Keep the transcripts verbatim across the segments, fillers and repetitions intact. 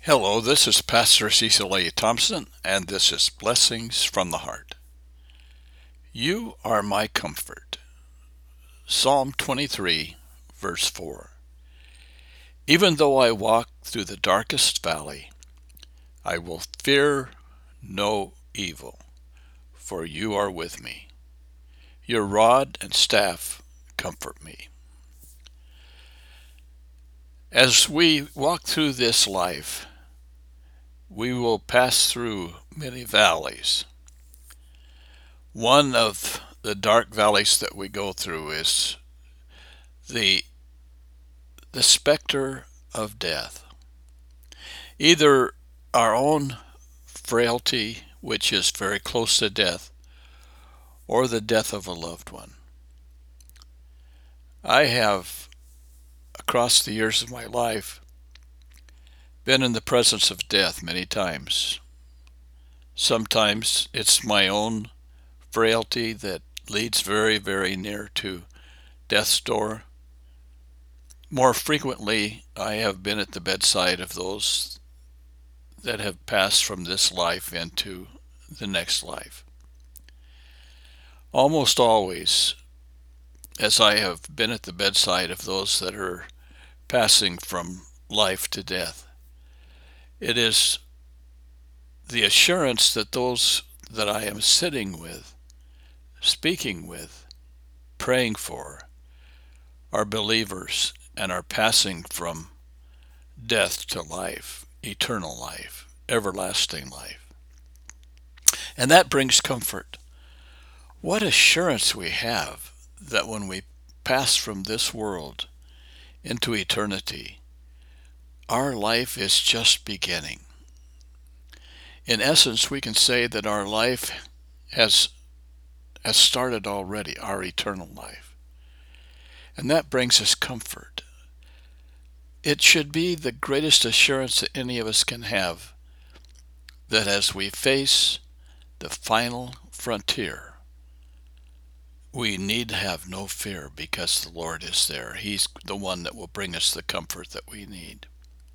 Hello, this is Pastor Cecil A. Thompson, and this is Blessings from the Heart. You are my comfort. Psalm twenty-three, verse four. Even though I walk through the darkest valley, I will fear no evil, for you are with me. Your rod and staff comfort me. As we walk through this life, we will pass through many valleys. One of the dark valleys that we go through is the the specter of death. Either our own frailty, which is very close to death, or the death of a loved one. I have, across the years of my life, been in the presence of death many times. Sometimes it's my own frailty that leads very, very near to death's door. More frequently, I have been at the bedside of those that have passed from this life into the next life. Almost always, as I have been at the bedside of those that are passing from life to death, it is the assurance that those that I am sitting with, speaking with, praying for, are believers and are passing from death to life, eternal life, everlasting life. And that brings comfort. What assurance we have that when we pass from this world into eternity, our life is just beginning. In essence, we can say that our life has, has started already, our eternal life. And that brings us comfort. It should be the greatest assurance that any of us can have that as we face the final frontier, we need have no fear because the Lord is there. He's the one that will bring us the comfort that we need.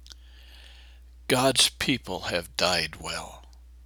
God's people have died well.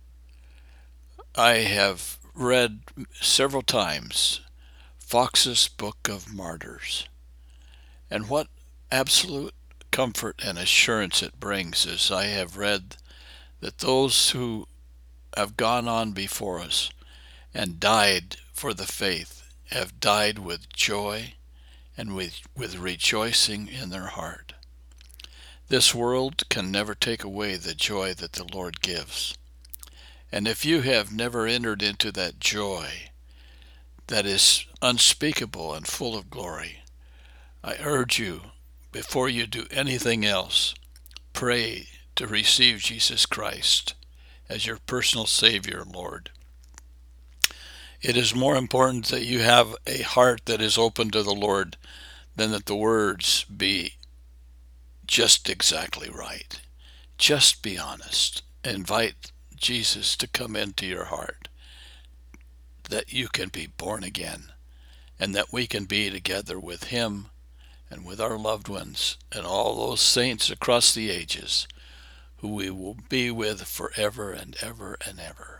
I have read several times Fox's Book of Martyrs, and what absolute comfort and assurance it brings is I have read that those who have gone on before us and died for the faith have died with joy and with, with rejoicing in their heart. This world can never take away the joy that the Lord gives. And if you have never entered into that joy that is unspeakable and full of glory, I urge you, before you do anything else, pray to receive Jesus Christ as your personal Savior, Lord. It is more important that you have a heart that is open to the Lord than that the words be just exactly right. Just be honest. Invite Jesus to come into your heart, that you can be born again, and that we can be together with Him and with our loved ones and all those saints across the ages who we will be with forever and ever and ever.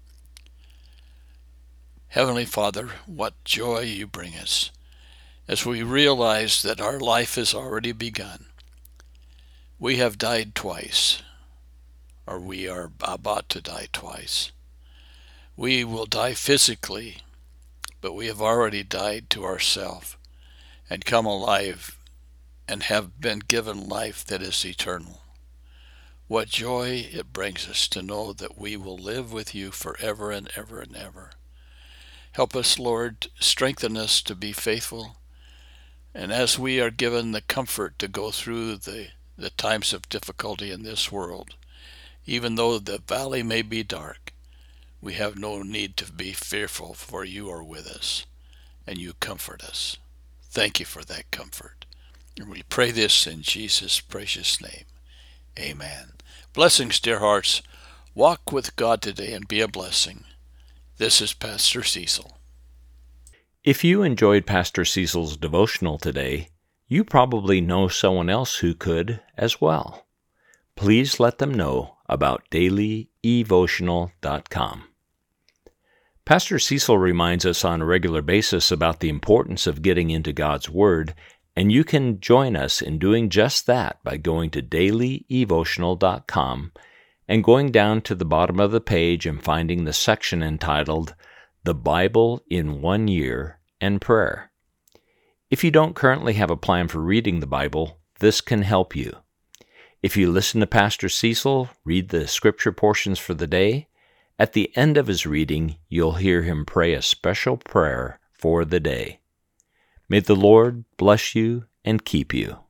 Heavenly Father, what joy you bring us as we realize that our life has already begun. We have died twice, or we are about to die twice. We will die physically, but we have already died to ourselves and come alive and have been given life that is eternal. What joy it brings us to know that we will live with you forever and ever and ever. Help us, Lord, strengthen us to be faithful. And as we are given the comfort to go through the, the times of difficulty in this world, even though the valley may be dark, we have no need to be fearful, for you are with us, and you comfort us. Thank you for that comfort. And we pray this in Jesus' precious name. Amen. Blessings, dear hearts. Walk with God today and be a blessing. This is Pastor Cecil. If you enjoyed Pastor Cecil's devotional today, you probably know someone else who could as well. please let them know about daily evotional dot com. Pastor Cecil reminds us on a regular basis about the importance of getting into God's Word, and you can join us in doing just that by going to daily evotional dot com and going down to the bottom of the page and finding the section entitled The Bible in One Year and Prayer. If you don't currently have a plan for reading the Bible, this can help you. If you listen to Pastor Cecil read the scripture portions for the day, at the end of his reading, you'll hear him pray a special prayer for the day. May the Lord bless you and keep you.